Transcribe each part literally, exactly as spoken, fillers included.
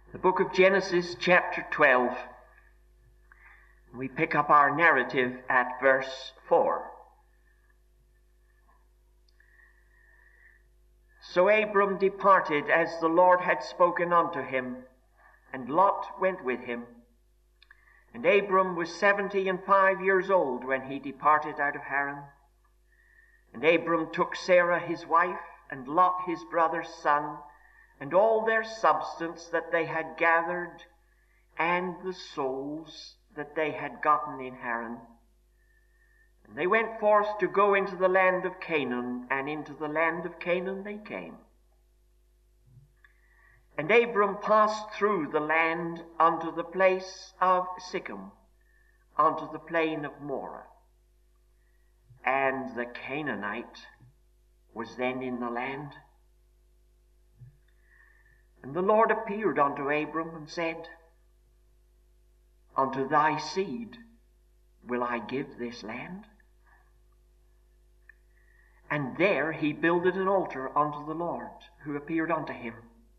The book of Genesis, chapter twelve. We pick up our narrative at verse four. So Abram departed as the Lord had spoken unto him, and Lot went with him. And Abram was seventy and five years old when he departed out of Haran. And Abram took Sarah his wife, and Lot his brother's son, and all their substance that they had gathered, and the souls that they had gotten in Haran. And they went forth to go into the land of Canaan, and into the land of Canaan they came. And Abram passed through the land unto the place of Sichem, unto the plain of Moreh. And the Canaanite was then in the land. And the Lord appeared unto Abram and said, Unto thy seed will I give this land. And there he builded an altar unto the Lord, who appeared unto him.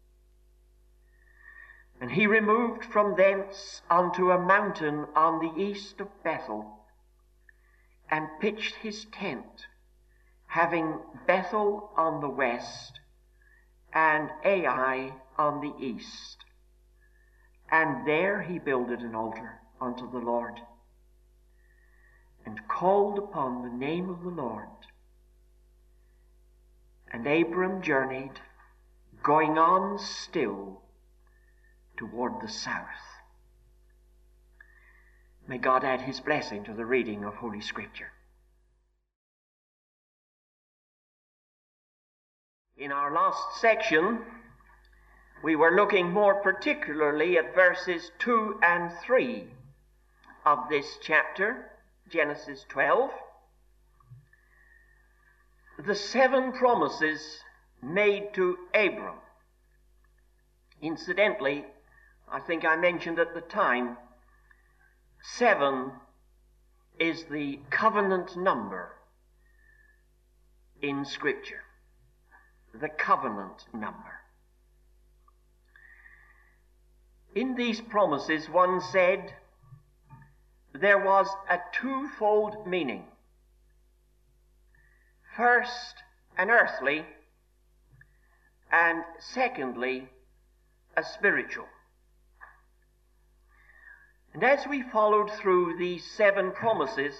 And he removed from thence unto a mountain on the east of Bethel, and pitched his tent, having Bethel on the west, and Ai on the east. And there he builded an altar unto the Lord, and called upon the name of the Lord. And Abram journeyed, going on still toward the south. May God add his blessing to the reading of Holy Scripture. In our last section, we were looking more particularly at verses two and three of this chapter, Genesis twelve. The seven promises made to Abram. Incidentally, I think I mentioned at the time, seven is the covenant number in Scripture. The covenant number. In these promises, one said there was a twofold meaning. First, an earthly, and secondly, a spiritual. And as we followed through these seven promises,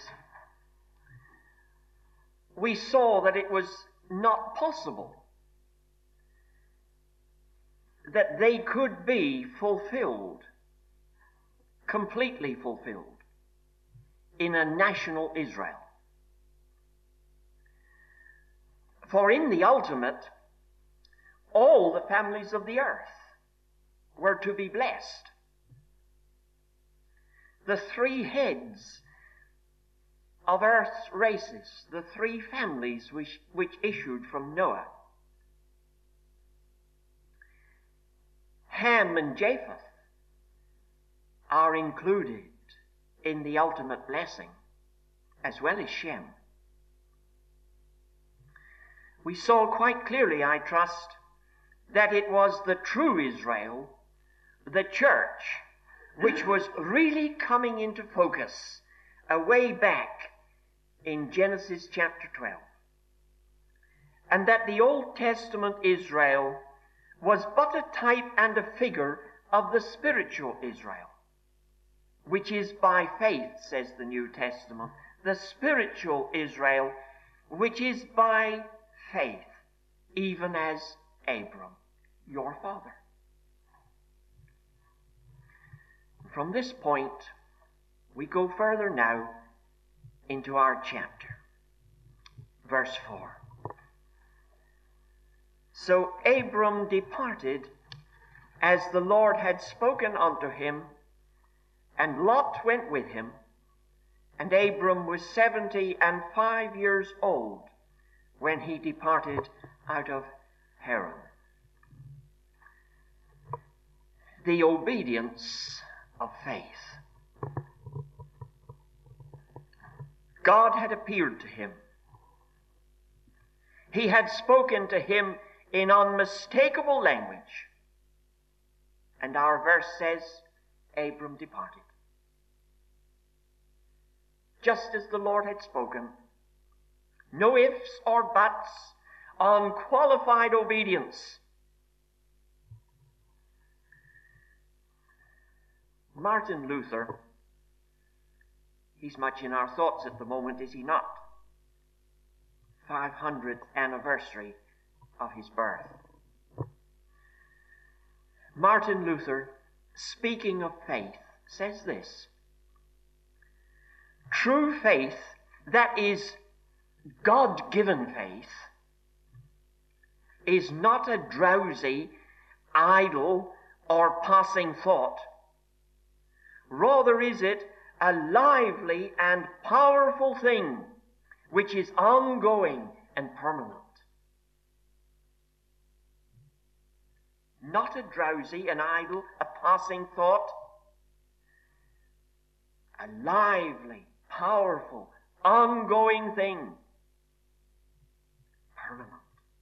we saw that it was not possible that they could be fulfilled, completely fulfilled, in a national Israel. For in the ultimate, all the families of the earth were to be blessed. The three heads of earth's races, the three families which, which issued from Noah, Ham and Japheth, are included in the ultimate blessing, as well as Shem. We saw quite clearly, I trust, that it was the true Israel, the church, which was really coming into focus a way back in Genesis chapter twelve. And that the Old Testament Israel was but a type and a figure of the spiritual Israel, which is by faith, says the New Testament, the spiritual Israel, which is by faith, even as Abram, your father. From this point, we go further now into our chapter. Verse four. So Abram departed as the Lord had spoken unto him, and Lot went with him. And Abram was seventy and five years old when he departed out of Haran. The obedience of faith. God had appeared to him. He had spoken to him in unmistakable language And our verse says, Abram departed. Just as the Lord had spoken. No ifs or buts, unqualified obedience. Martin Luther, he's much in our thoughts at the moment, is he not? five hundredth anniversary of his birth. Martin Luther, speaking of faith, says this: true faith, that is God-given faith, is not a drowsy, idle, or passing thought. Rather is it a lively and powerful thing which is ongoing and permanent. Not a drowsy, an idle, a passing thought. A lively, powerful, ongoing thing. Permanent.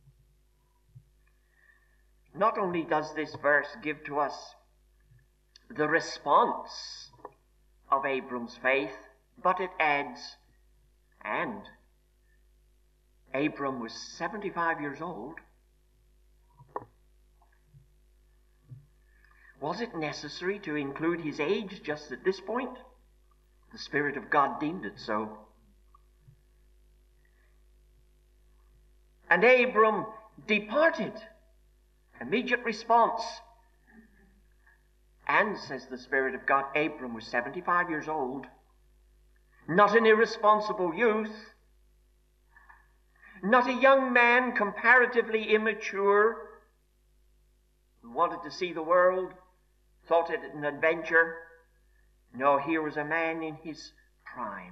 Not only does this verse give to us the response of Abram's faith, but it adds, and Abram was seventy-five years old. Was it necessary to include his age just at this point? The Spirit of God deemed it so. And Abram departed. Immediate response. And, says the Spirit of God, Abram was seventy-five years old. Not an irresponsible youth. Not a young man comparatively immature who wanted to see the world, thought it an adventure. No, here was a man in his prime.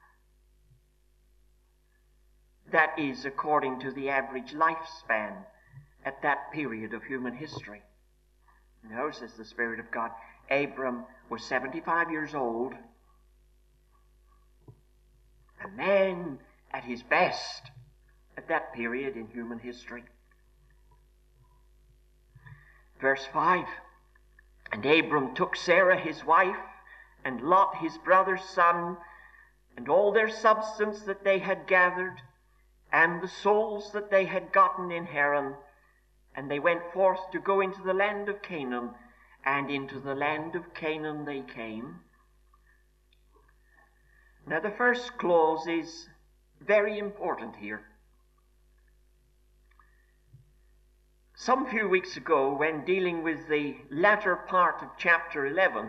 That is according to the average lifespan at that period of human history. No, says the Spirit of God, Abram was seventy-five years old. A man at his best at that period in human history. Verse five, and Abram took Sarah his wife, and Lot his brother's son, and all their substance that they had gathered, and the souls that they had gotten in Haran, and they went forth to go into the land of Canaan, and into the land of Canaan they came. Now the first clause is very important here. Some few weeks ago, when dealing with the latter part of chapter eleven,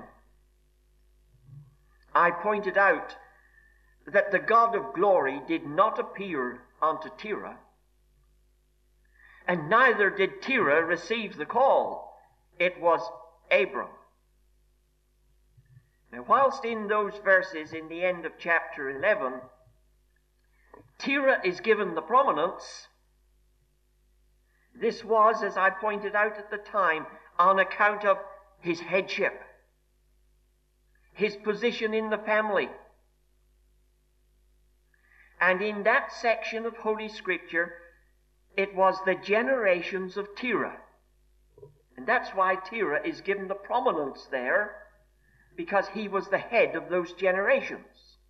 I pointed out that the God of glory did not appear unto Terah, and neither did Terah receive the call. It was Abram. Now, whilst in those verses in the end of chapter eleven, Terah is given the prominence, this was, as I pointed out at the time, on account of his headship, his position in the family. And in that section of Holy Scripture, it was the generations of Terah. And that's why Terah is given the prominence there, because he was the head of those generations.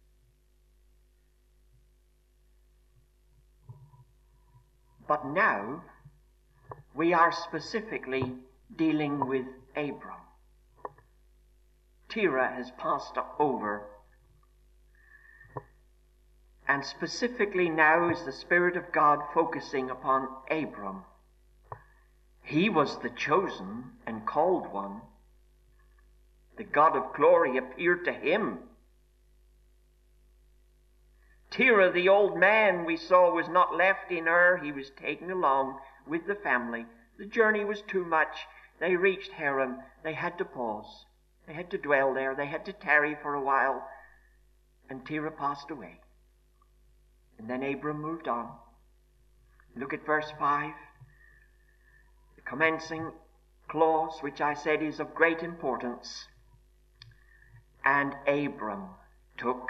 But now, we are specifically dealing with Abram. Terah has passed over. And specifically now is the Spirit of God focusing upon Abram. He was the chosen and called one. The God of glory appeared to him. Terah, the old man we saw, was not left in Ur. He was taken along with the family. The journey was too much. They reached Haran. They had to pause. They had to dwell there. They had to tarry for a while. And Terah passed away. And then Abram moved on. Look at verse five. The commencing clause, which I said is of great importance. And Abram took.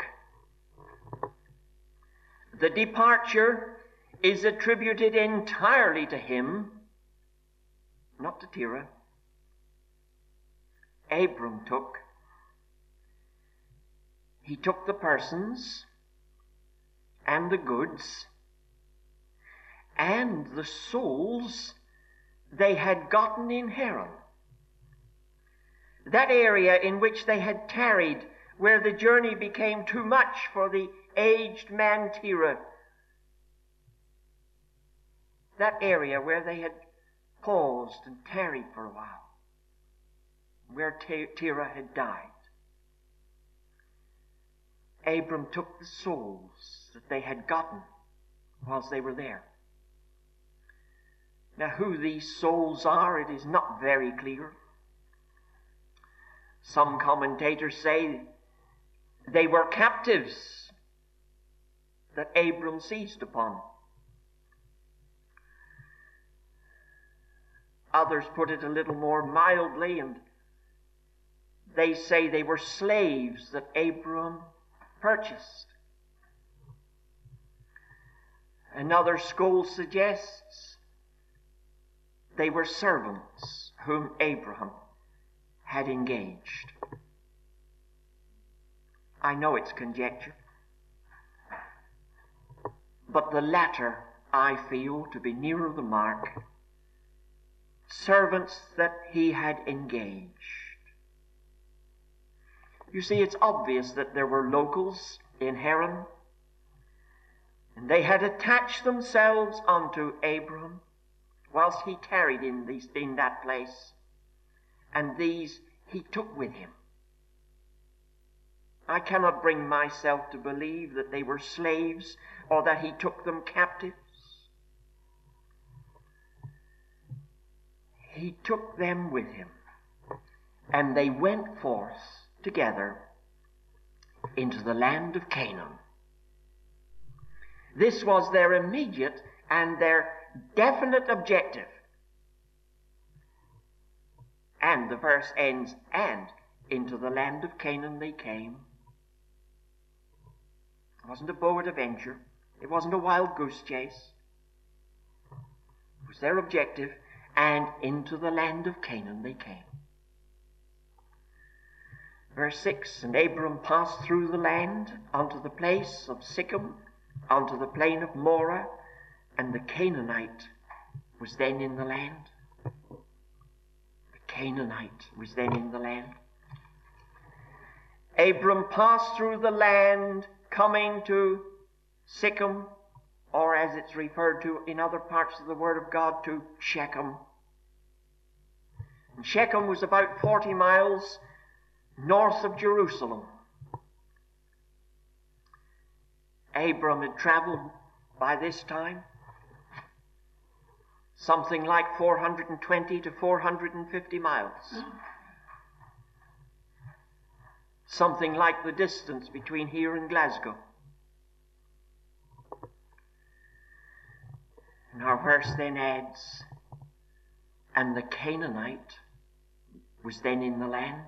The departure is attributed entirely to him, not to Terah. Abram took. He took the persons and the goods and the souls they had gotten in Haran. That area in which they had tarried, where the journey became too much for the aged man Terah. That area where they had paused and tarried for a while, where Terah had died. Abram took the souls that they had gotten whilst they were there. Now, who these souls are, it is not very clear. Some commentators say they were captives that Abram seized upon. Others put it a little more mildly, and they say they were slaves that Abram purchased. Another school suggests they were servants whom Abraham had engaged. I know it's conjecture, but the latter I feel to be nearer the mark. Servants that he had engaged. You see, it's obvious that there were locals in Haran, and they had attached themselves unto Abram whilst he tarried in, these, in that place, and these he took with him. I cannot bring myself to believe that they were slaves or that he took them captives. He took them with him, and they went forth together into the land of Canaan. This was their immediate and their definite objective. And the verse ends, and into the land of Canaan they came. It wasn't a bow adventure. It wasn't a wild goose chase. It was their objective, and into the land of Canaan they came. Verse six, and Abram passed through the land unto the place of Sichem, unto the plain of Moreh, and the Canaanite was then in the land. The Canaanite was then in the land. Abram passed through the land, coming to Sichem, or as it's referred to in other parts of the Word of God, to Shechem. And Shechem was about forty miles north of Jerusalem. Abram had traveled by this time something like four hundred twenty to four hundred fifty miles. Something like the distance between here and Glasgow. And our verse then adds, and the Canaanite was then in the land.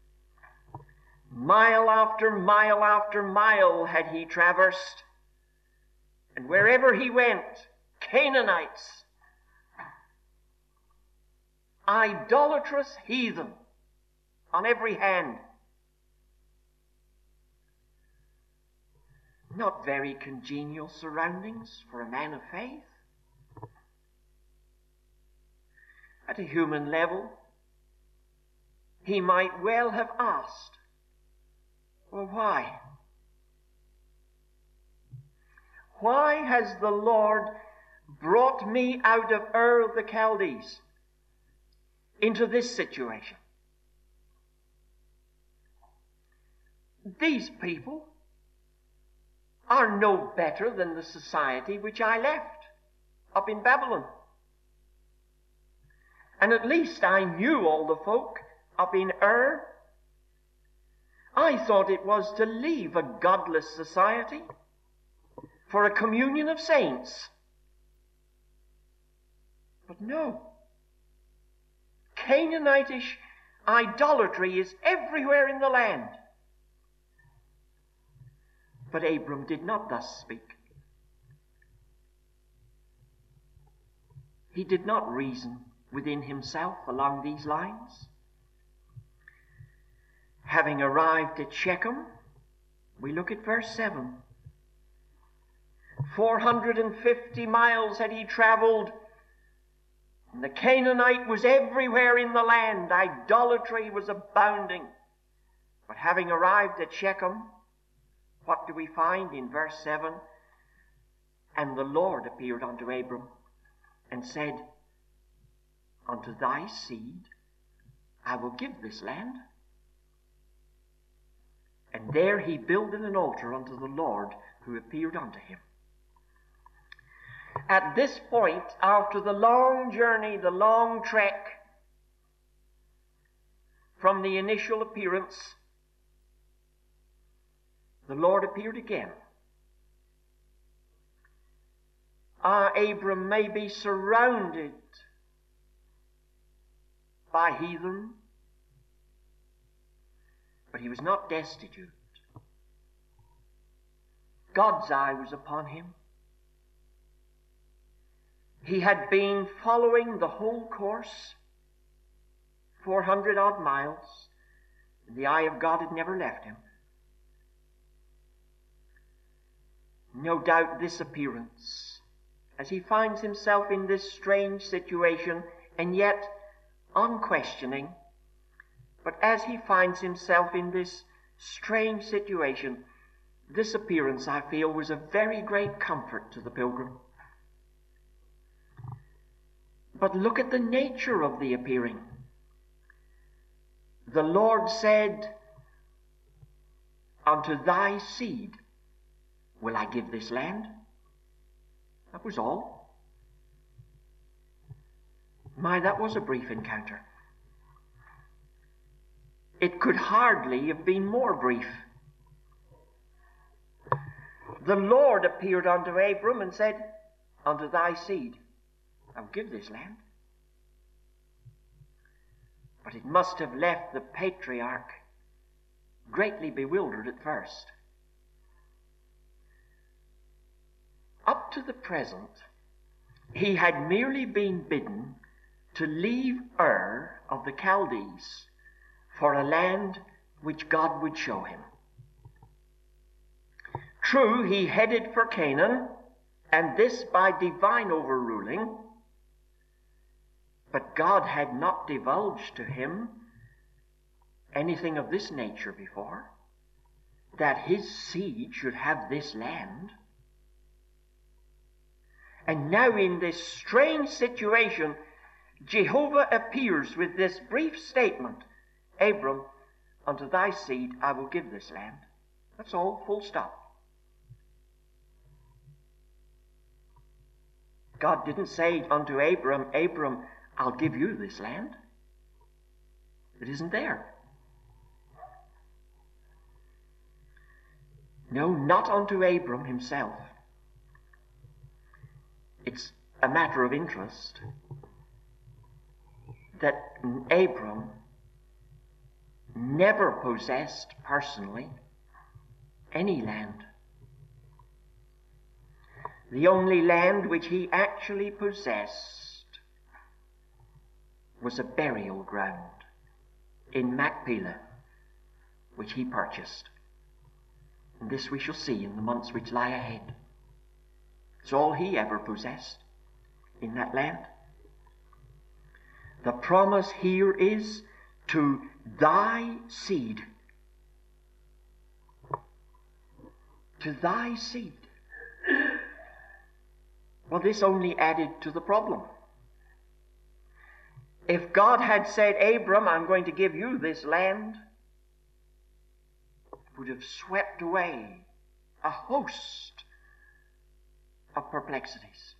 Mile after mile after mile had he traversed, and wherever he went, Canaanites, idolatrous heathen on every hand. Not very congenial surroundings for a man of faith. At a human level, he might well have asked, well, why? Why has the Lord brought me out of Ur of the Chaldees into this situation? These people are no better than the society which I left up in Babylon. And at least I knew all the folk up in Ur. I thought it was to leave a godless society for a communion of saints. But no. Canaanitish idolatry is everywhere in the land. But Abram did not thus speak. He did not reason within himself along these lines. Having arrived at Shechem, we look at verse seven. four hundred fifty miles had he traveled, and the Canaanite was everywhere in the land. Idolatry was abounding. But having arrived at Shechem, what do we find in verse seven? And the Lord appeared unto Abram and said, Unto thy seed I will give this land. And there he builded an altar unto the Lord who appeared unto him. At this point, after the long journey, the long trek from the initial appearance, the Lord appeared again. Ah, Abram may be surrounded by heathen, but he was not destitute. God's eye was upon him. He had been following the whole course, four hundred odd miles, and the eye of God had never left him. No doubt this appearance, as he finds himself in this strange situation, and yet unquestioning, but as he finds himself in this strange situation, this appearance, I feel, was a very great comfort to the pilgrim. But look at the nature of the appearing. The Lord said, Unto thy seed will I give this land. That was all. My, that was a brief encounter. It could hardly have been more brief. The Lord appeared unto Abram and said, Unto thy seed I'll give this land. But it must have left the patriarch greatly bewildered at first. Up to the present, he had merely been bidden to leave Ur of the Chaldees for a land which God would show him. True, he headed for Canaan, and this by divine overruling, but God had not divulged to him anything of this nature before, that his seed should have this land. And now in this strange situation, Jehovah appears with this brief statement, Abram, unto thy seed I will give this land. That's all, full stop. God didn't say unto Abram, Abram, I'll give you this land. It isn't there. No, not unto Abram himself. It's a matter of interest that Abram never possessed personally any land. The only land which he actually possessed was a burial ground in Machpelah, which he purchased. And this we shall see in the months which lie ahead. It's all he ever possessed in that land. The promise here is to thy seed. To thy seed. Well, this only added to the problem. If God had said, Abram, I'm going to give you this land, it would have swept away a host of perplexities.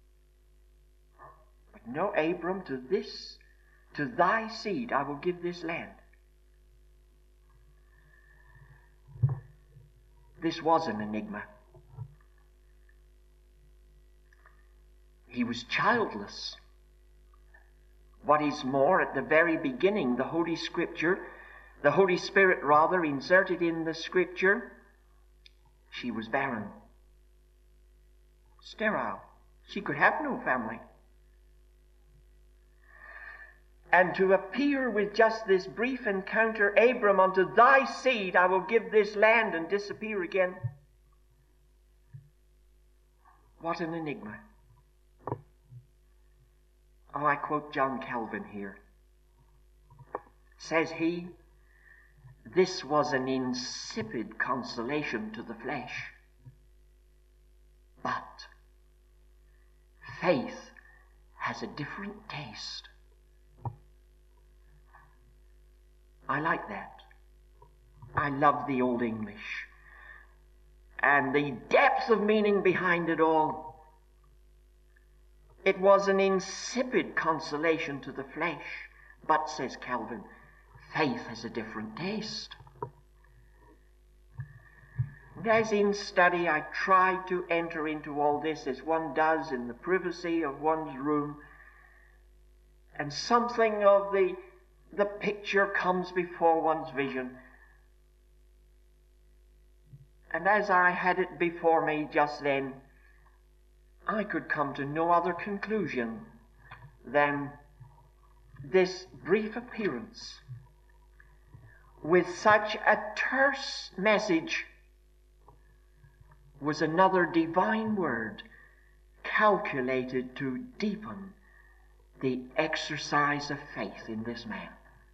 But no, Abram, to this, to thy seed I will give this land. This was an enigma. He was childless. What is more, at the very beginning, the Holy Scripture, the Holy Spirit rather, inserted in the Scripture, she was barren, sterile. She could have no family. and to appear with just this brief encounter, Abram, unto thy seed I will give this land, and disappear again. What an enigma. Oh, I quote John Calvin here. Says he, this was an insipid consolation to the flesh. But faith has a different taste. I like that. I love the Old English and the depth of meaning behind it all. It was an insipid consolation to the flesh, but, says Calvin, faith has a different taste. And as in study I tried to enter into all this as one does in the privacy of one's room, and something of the, the picture comes before one's vision. And as I had it before me just then, I could come to no other conclusion than this brief appearance with such a terse message was another divine word calculated to deepen the exercise of faith in this man.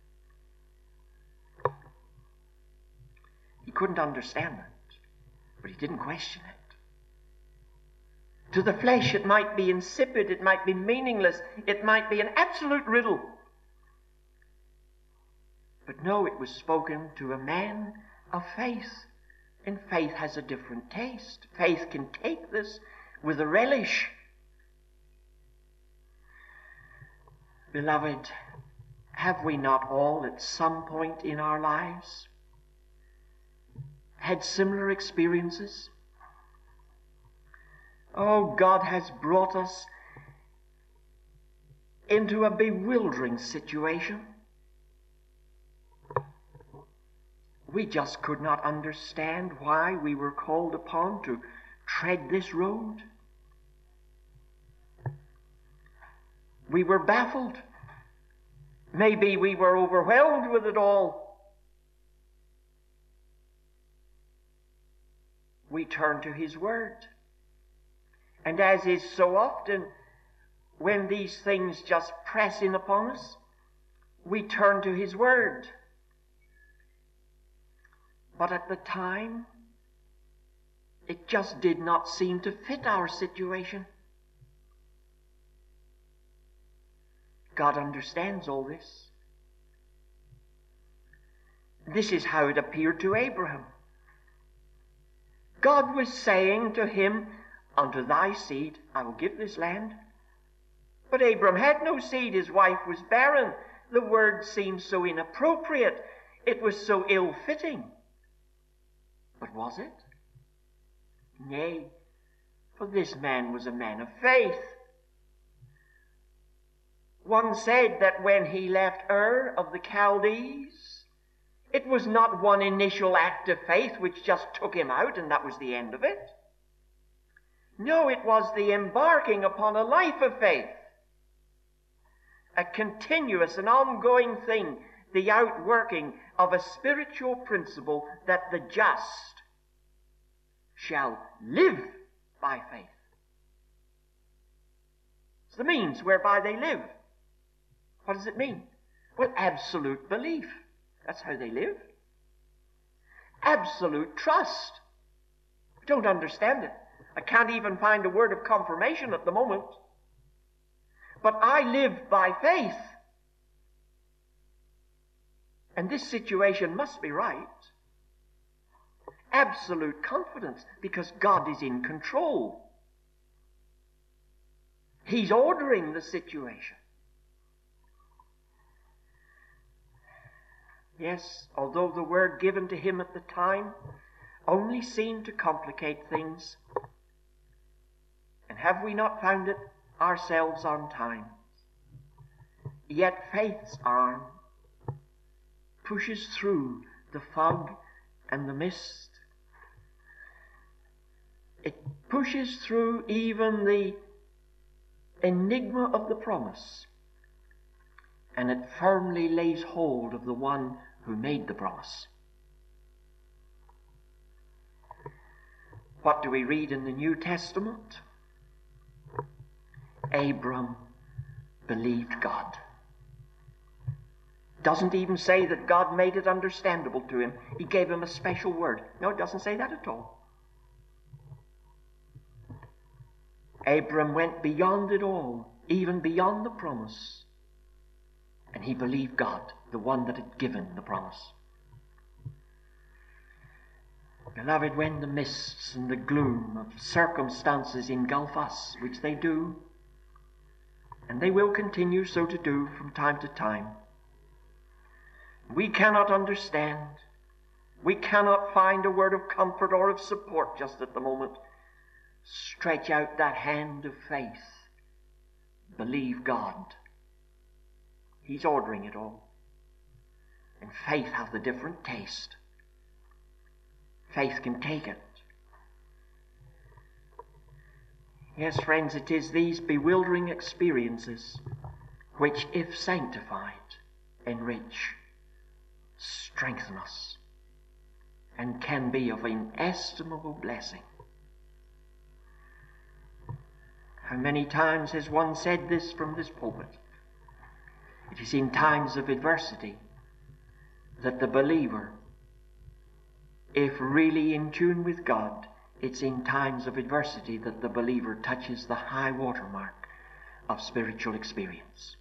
He couldn't understand it, but he didn't question it. To the flesh it might be insipid, it might be meaningless, it might be an absolute riddle. But no, it was spoken to a man of faith. And faith has a different taste. Faith can take this with a relish. Beloved, have we not all at some point in our lives had similar experiences? Oh, God has brought us into a bewildering situation. We just could not understand why we were called upon to tread this road. We were baffled. Maybe we were overwhelmed with it all. We turned to His Word. And as is so often, when these things just press in upon us, we turn to His Word. But at the time, it just did not seem to fit our situation. God understands all this. This is how it appeared to Abraham. God was saying to him, unto thy seed I will give this land. But Abraham had no seed. His wife was barren. The word seemed so inappropriate. It was so ill-fitting. But was it? Nay, for this man was a man of faith. One said that when he left Ur of the Chaldees, it was not one initial act of faith which just took him out and that was the end of it. No, it was the embarking upon a life of faith, a continuous and ongoing thing, the outworking of a spiritual principle that the just shall live by faith. It's the means whereby they live. What does it mean? Well, absolute belief. That's how they live. Absolute trust. I don't understand it. I can't even find a word of confirmation at the moment. But I live by faith. And this situation must be right. Absolute confidence, because God is in control. He's ordering the situation. Yes, although the word given to him at the time only seemed to complicate things, and have we not found it ourselves on time? Yet faith's arm pushes through the fog and the mist. It pushes through even the enigma of the promise and it firmly lays hold of the one who made the promise. What do we read in the New Testament? Abram believed God. Doesn't even say that God made it understandable to him. He gave him a special word. No, it doesn't say that at all. Abram went beyond it all, even beyond the promise. And he believed God, the one that had given the promise. Beloved, when the mists and the gloom of circumstances engulf us, which they do, and they will continue so to do from time to time, we cannot understand, we cannot find a word of comfort or of support just at the moment, stretch out that hand of faith. Believe God. He's ordering it all. And faith hath a different taste. Faith can take it. Yes, friends, it is these bewildering experiences which, if sanctified, enrich, strengthen us, and can be of inestimable blessing. How many times has one said this from this pulpit? It is in times of adversity that the believer, if really in tune with God, it's in times of adversity that the believer touches the high water mark of spiritual experience.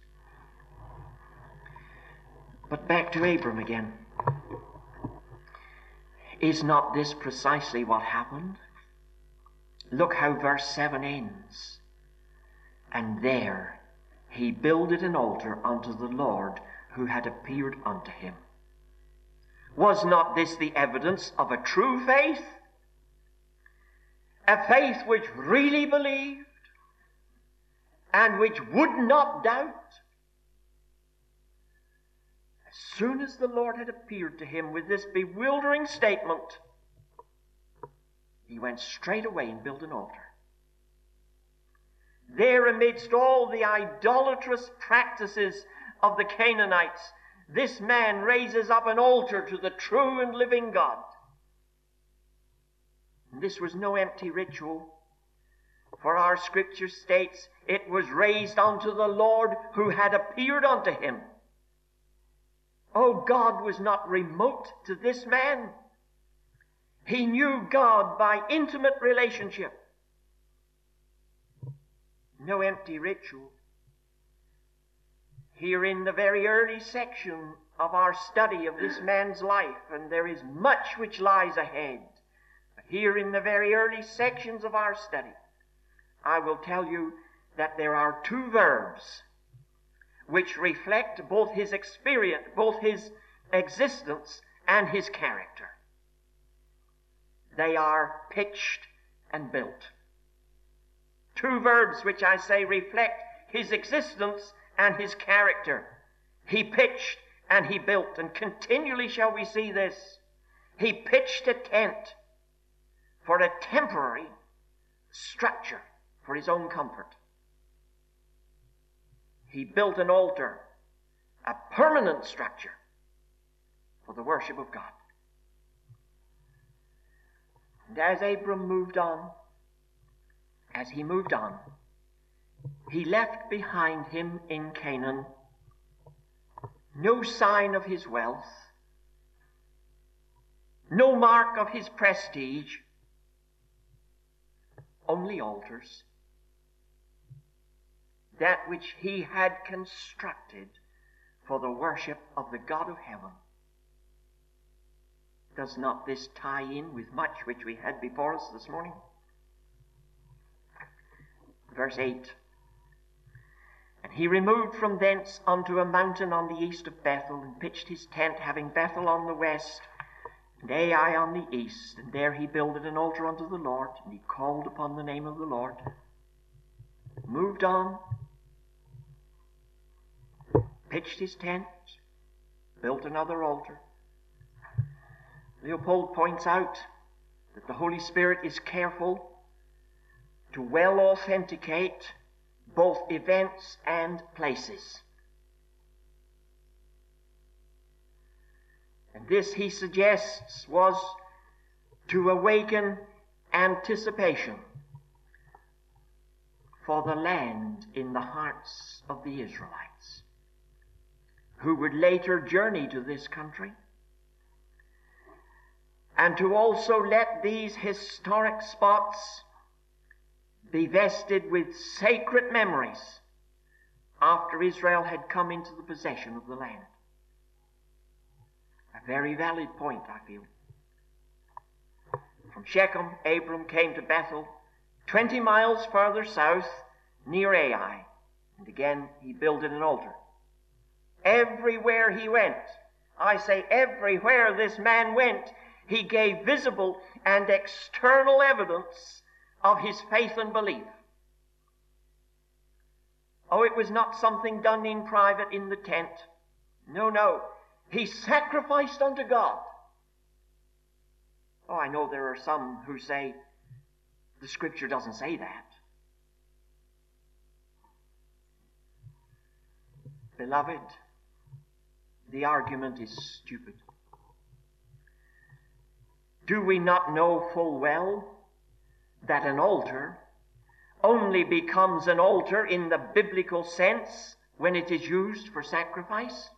But back to Abram again. Is not this precisely what happened? Look how verse seven ends. And there he builded an altar unto the Lord who had appeared unto him. Was not this the evidence of a true faith? A faith which really believed and which would not doubt? As soon as the Lord had appeared to him with this bewildering statement, he went straight away and built an altar. There, amidst all the idolatrous practices of the Canaanites, this man raises up an altar to the true and living God. And this was no empty ritual, for our scripture states it was raised unto the Lord who had appeared unto him. Oh, God was not remote to this man. He knew God by intimate relationship. No empty ritual. Here in the very early section of our study of this man's life, and there is much which lies ahead, but here in the very early sections of our study, I will tell you that there are two verbs which reflect both his experience, both his existence and his character. They are pitched and built. Two verbs which I say reflect his existence and his character. He pitched and he built, and continually shall we see this. He pitched a tent for a temporary structure for his own comfort. He built an altar, a permanent structure for the worship of God. And as Abram moved on, as he moved on, he left behind him in Canaan no sign of his wealth, no mark of his prestige, only altars. That which he had constructed for the worship of the God of heaven. Does not this tie in with much which we had before us this morning? Verse eight. And he removed from thence unto a mountain on the east of Bethel, and pitched his tent, having Bethel on the west, and Ai on the east. And there he builded an altar unto the Lord, and he called upon the name of the Lord. Moved on, pitched his tent, built another altar. Leopold points out that the Holy Spirit is careful to well authenticate both events and places. This, he suggests, was to awaken anticipation for the land in the hearts of the Israelites, who would later journey to this country, and to also let these historic spots be vested with sacred memories after Israel had come into the possession of the land. A very valid point, I feel. From Shechem, Abram came to Bethel, twenty miles further south, near Ai, and again he builded an altar. Everywhere he went, I say everywhere this man went, he gave visible and external evidence of his faith and belief. Oh, it was not something done in private in the tent. No, no. He sacrificed unto God. Oh, I know there are some who say the Scripture doesn't say that. Beloved, the argument is stupid. Do we not know full well that an altar only becomes an altar in the biblical sense when it is used for sacrifice?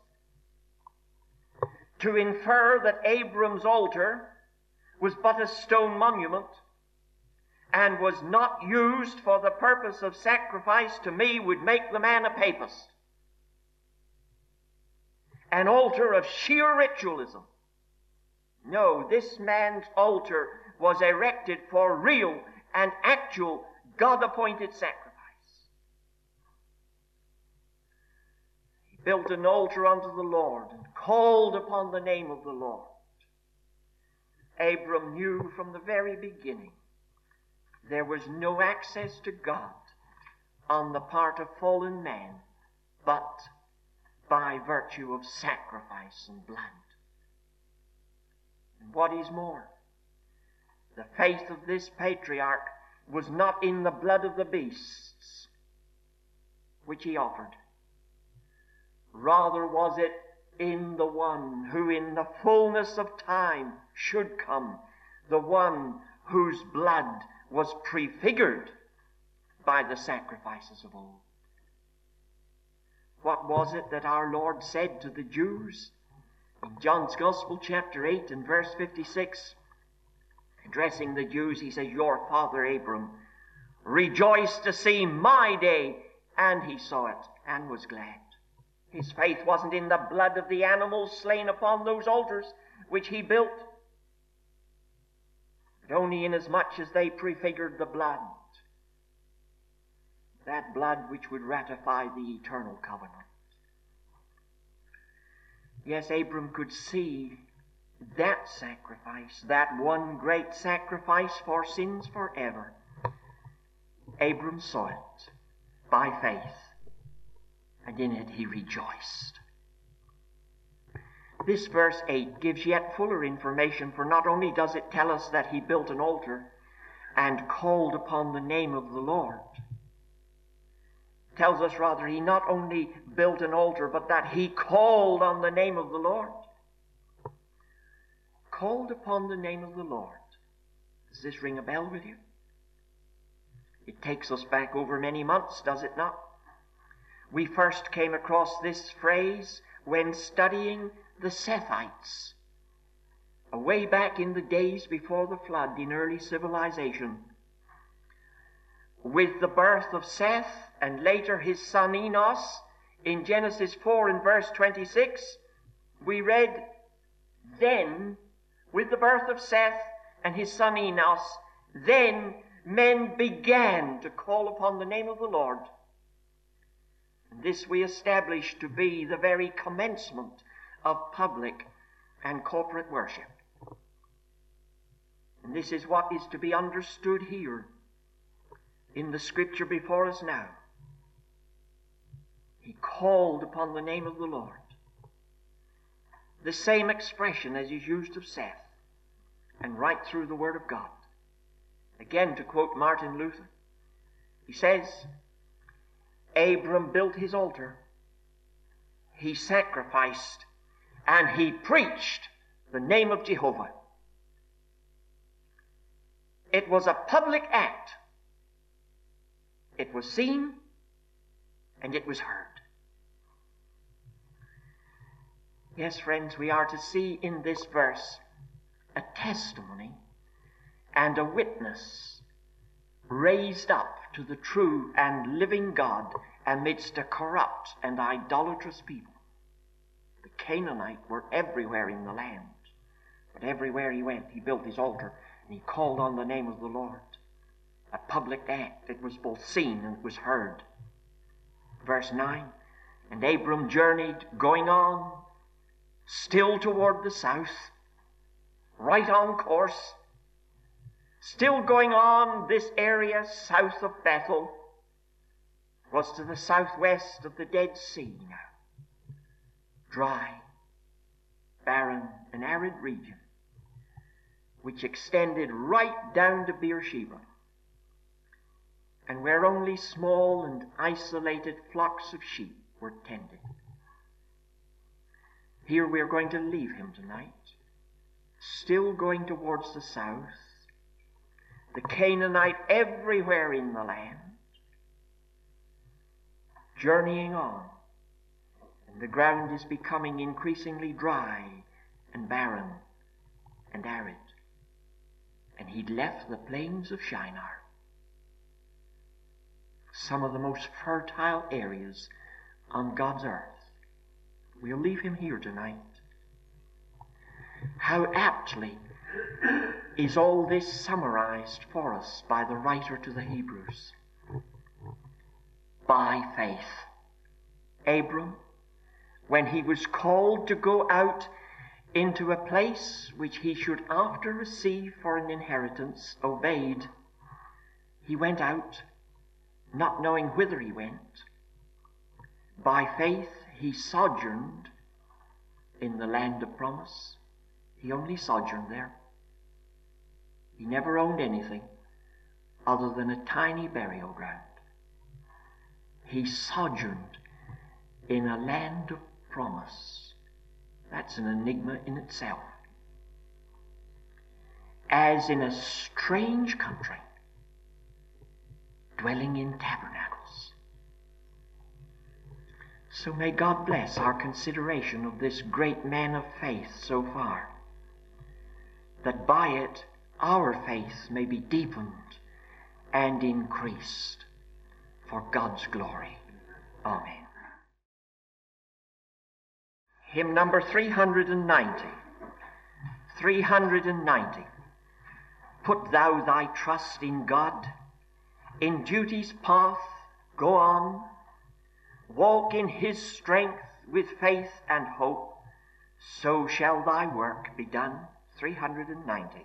To infer that Abram's altar was but a stone monument and was not used for the purpose of sacrifice, to me would make the man a papist. An altar of sheer ritualism. No, this man's altar was erected for real and actual God-appointed sacrifice. He built an altar unto the Lord and called upon the name of the Lord. Abram knew from the very beginning there was no access to God on the part of fallen man but by virtue of sacrifice and blood. And what is more, the faith of this patriarch was not in the blood of the beasts which he offered. Rather was it in the one who in the fullness of time should come, the one whose blood was prefigured by the sacrifices of old. What was it that our Lord said to the Jews in John's Gospel, chapter eight and verse fifty-six? Addressing the Jews, he says, "Your father Abram rejoiced to see my day, and he saw it and was glad." His faith wasn't in the blood of the animals slain upon those altars which he built, but only inasmuch as they prefigured the blood, that blood which would ratify the eternal covenant. Yes, Abram could see that sacrifice, that one great sacrifice for sins forever. Abram saw it by faith, and in it he rejoiced. This verse eight gives yet fuller information, for not only does it tell us that he built an altar and called upon the name of the Lord, it tells us rather he not only built an altar, but that he called on the name of the Lord. Called upon the name of the Lord. Does this ring a bell with you? It takes us back over many months, does it not? We first came across this phrase when studying the Sethites, away back in the days before the flood in early civilization. With the birth of Seth and later his son Enos, in Genesis four and verse twenty-six, we read, "Then, with the birth of Seth and his son Enos, then men began to call upon the name of the Lord." And this we established to be the very commencement of public and corporate worship. And this is what is to be understood here in the Scripture before us now. He called upon the name of the Lord. The same expression as is used of Seth, and right through the Word of God. Again, to quote Martin Luther, he says, Abram built his altar, he sacrificed, and he preached the name of Jehovah. It was a public act. It was seen and it was heard. Yes, friends, we are to see in this verse a testimony and a witness raised up to the true and living God amidst a corrupt and idolatrous people. The Canaanites were everywhere in the land, but everywhere he went, he built his altar and he called on the name of the Lord. A public act. It was both seen and it was heard. Verse nine, and Abram journeyed, going on, still toward the south, right on course, still going on. This area south of Bethel was to the southwest of the Dead Sea now. Dry, barren, and arid region, which extended right down to Beersheba, and where only small and isolated flocks of sheep were tended. Here we are going to leave him tonight, still going towards the south, the Canaanite everywhere in the land, journeying on, and the ground is becoming increasingly dry and barren and arid. And he'd left the plains of Shinar, some of the most fertile areas on God's earth. We'll leave him here tonight. How aptly is all this summarized for us by the writer to the Hebrews. By faith, Abram, when he was called to go out into a place which he should after receive for an inheritance, obeyed. He went out, not knowing whither he went. By faith he sojourned in the land of promise. He only sojourned there. He never owned anything other than a tiny burial ground. He sojourned in a land of promise. That's an enigma in itself. As in a strange country, dwelling in tabernacles. So may God bless our consideration of this great man of faith so far, that by it our faith may be deepened and increased for God's glory. Amen. Hymn number three hundred ninety. three hundred ninety. Put thou thy trust in God, in duty's path go on, walk in his strength with faith and hope, so shall thy work be done. three hundred ninety.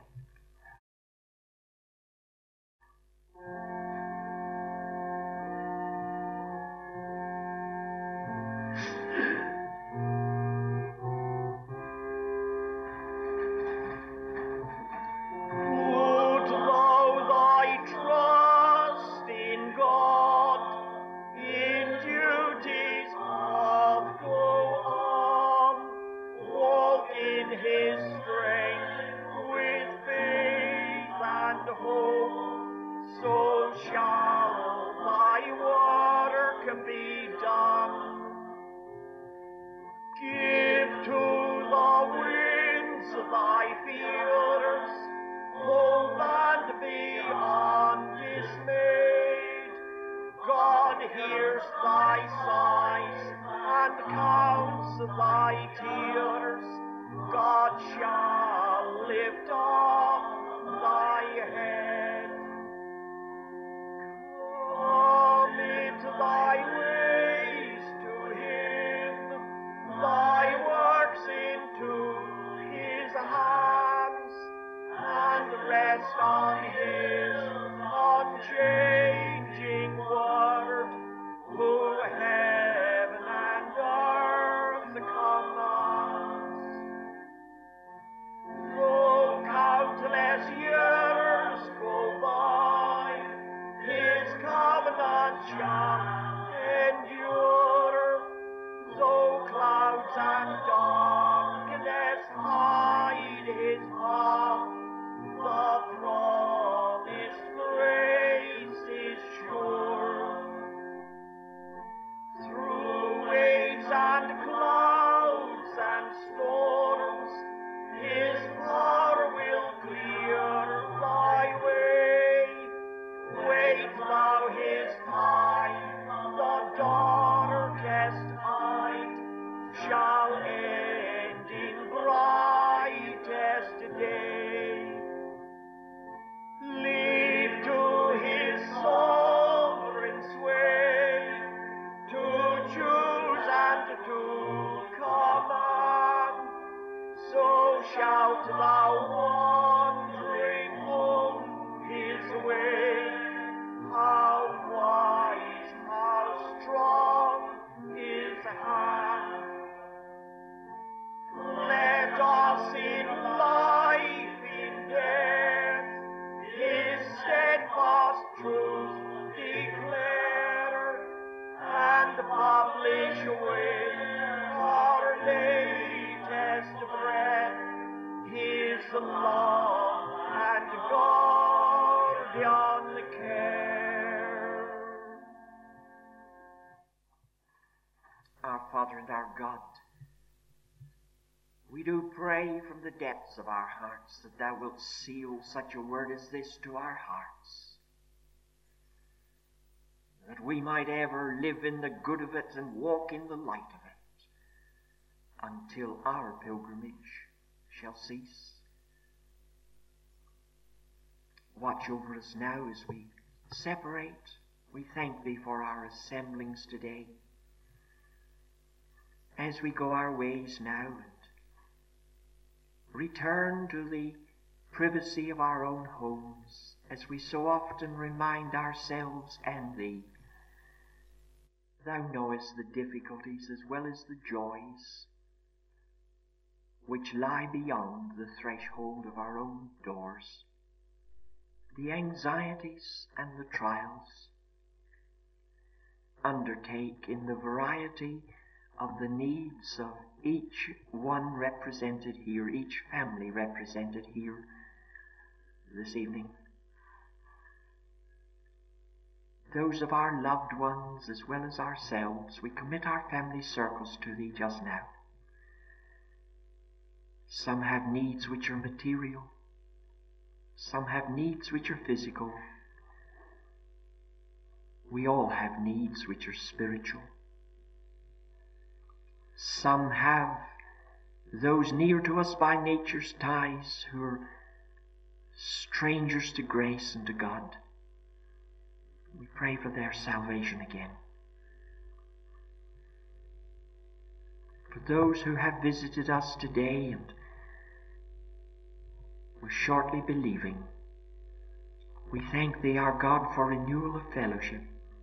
And darkness high shall end in brightest day. Leave to his sovereign sway to choose and to command. So shalt thou wandering on his way. How wise, how strong his hand. Let us in life, in death, his steadfast truth declare, and publish with our latest breath his love and guardian care. Our Father and our God, we do pray from the depths of our hearts that thou wilt seal such a word as this to our hearts, that we might ever live in the good of it and walk in the light of it until our pilgrimage shall cease. Watch over us now as we separate. We thank thee for our assemblings today. As we go our ways now and return to the privacy of our own homes, as we so often remind ourselves and thee, thou knowest the difficulties as well as the joys which lie beyond the threshold of our own doors, the anxieties and the trials. Undertake in the variety of the needs of each one represented here, each family represented here this evening. Those of our loved ones as well as ourselves, we commit our family circles to thee just now. Some have needs which are material. Some have needs which are physical. We all have needs which are spiritual. Some have those near to us by nature's ties who are strangers to grace and to God. We pray for their salvation again. For those who have visited us today and were shortly believing, we thank thee, our God, for renewal of fellowship,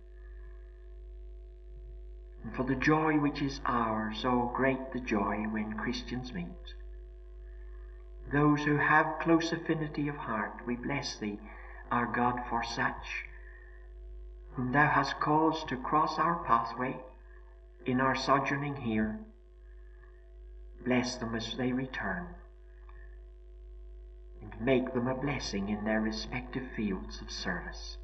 and for the joy which is ours, oh great the joy when Christians meet. Those who have close affinity of heart, we bless thee, our God, for such whom thou hast caused to cross our pathway in our sojourning here. Bless them as they return, and make them a blessing in their respective fields of service.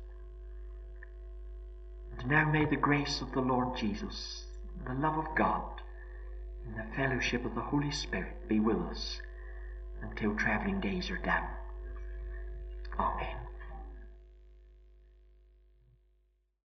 And now may the grace of the Lord Jesus, the love of God, and the fellowship of the Holy Spirit be with us until travelling days are done. Amen.